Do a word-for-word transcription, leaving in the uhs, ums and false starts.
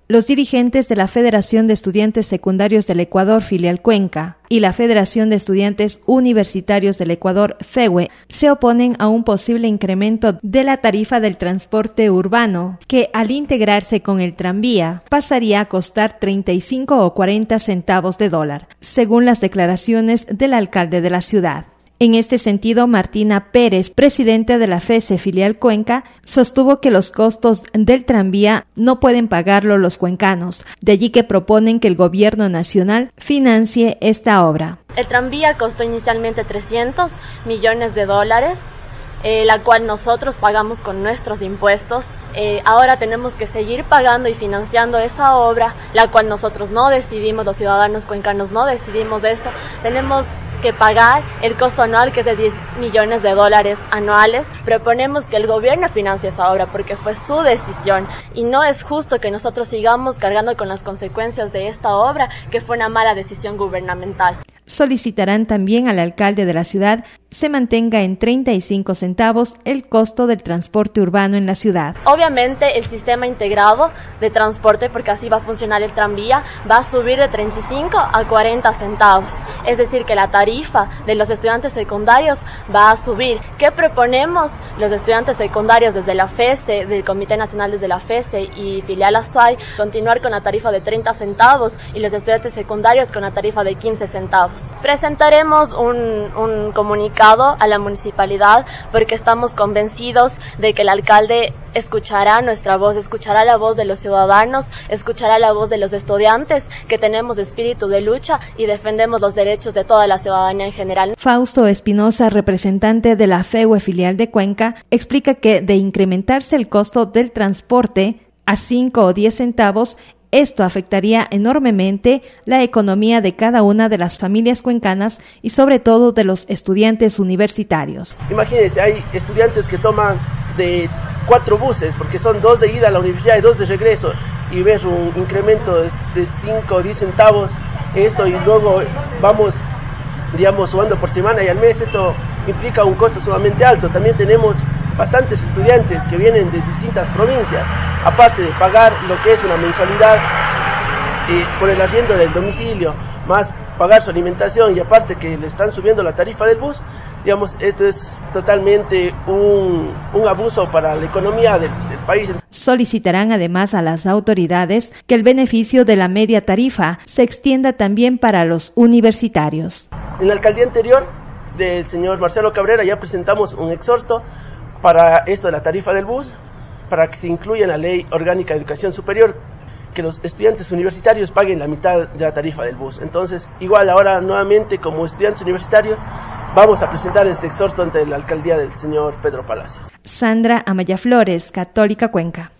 Los dirigentes de la Federación de Estudiantes Secundarios del Ecuador, filial Cuenca, y la Federación de Estudiantes Universitarios del Ecuador, FEUE, se oponen a un posible incremento de la tarifa del transporte urbano, que al integrarse con el tranvía pasaría a costar treinta y cinco o cuarenta centavos de dólar, según las declaraciones del alcalde de la ciudad. En este sentido, Martina Pérez, presidenta de la FESE filial Cuenca, sostuvo que los costos del tranvía no pueden pagarlo los cuencanos, de allí que proponen que el gobierno nacional financie esta obra. El tranvía costó inicialmente trescientos millones de dólares, eh, la cual nosotros pagamos con nuestros impuestos. Eh, ahora tenemos que seguir pagando y financiando esa obra, la cual nosotros no decidimos, los ciudadanos cuencanos no decidimos eso. Tenemos que pagar el costo anual, que es de diez millones de dólares anuales. Proponemos que el gobierno financie esa obra porque fue su decisión y no es justo que nosotros sigamos cargando con las consecuencias de esta obra, que fue una mala decisión gubernamental. Solicitarán también al alcalde de la ciudad se mantenga en treinta y cinco centavos el costo del transporte urbano en la ciudad. Obviamente el sistema integrado de transporte, porque así va a funcionar el tranvía, va a subir de treinta y cinco a cuarenta centavos. Es decir, que la tarifa de los estudiantes secundarios va a subir. ¿Qué proponemos los estudiantes secundarios desde la FESE, del Comité Nacional desde la FESE y filial ASUAI? Continuar con la tarifa de treinta centavos y los estudiantes secundarios con la tarifa de quince centavos. Presentaremos un, un comunicado a la municipalidad porque estamos convencidos de que el alcalde escuchará nuestra voz, escuchará la voz de los ciudadanos, escuchará la voz de los estudiantes, que tenemos espíritu de lucha y defendemos los derechos de toda la ciudadanía en general. Fausto Espinosa, representante de la FEUE filial de Cuenca, explica que de incrementarse el costo del transporte a cinco o diez centavos, esto afectaría enormemente la economía de cada una de las familias cuencanas y sobre todo de los estudiantes universitarios. Imagínense, hay estudiantes que toman de cuatro buses, porque son dos de ida a la universidad y dos de regreso, y ver un incremento de cinco o diez centavos, esto, y luego vamos, digamos, sumando por semana y al mes, esto implica un costo sumamente alto. También tenemos bastantes estudiantes que vienen de distintas provincias, aparte de pagar lo que es una mensualidad eh, por el arriendo del domicilio, más pagar su alimentación y aparte que le están subiendo la tarifa del bus. Digamos, esto es totalmente un, un abuso para la economía del, del país. Solicitarán además a las autoridades que el beneficio de la media tarifa se extienda también para los universitarios. En la alcaldía anterior del señor Marcelo Cabrera ya presentamos un exhorto para esto de la tarifa del bus, para que se incluya en la Ley Orgánica de Educación Superior, que los estudiantes universitarios paguen la mitad de la tarifa del bus. Entonces, igual ahora nuevamente como estudiantes universitarios vamos a presentar este exhorto ante la alcaldía del señor Pedro Palacios. Sandra Amaya Flores, Católica Cuenca.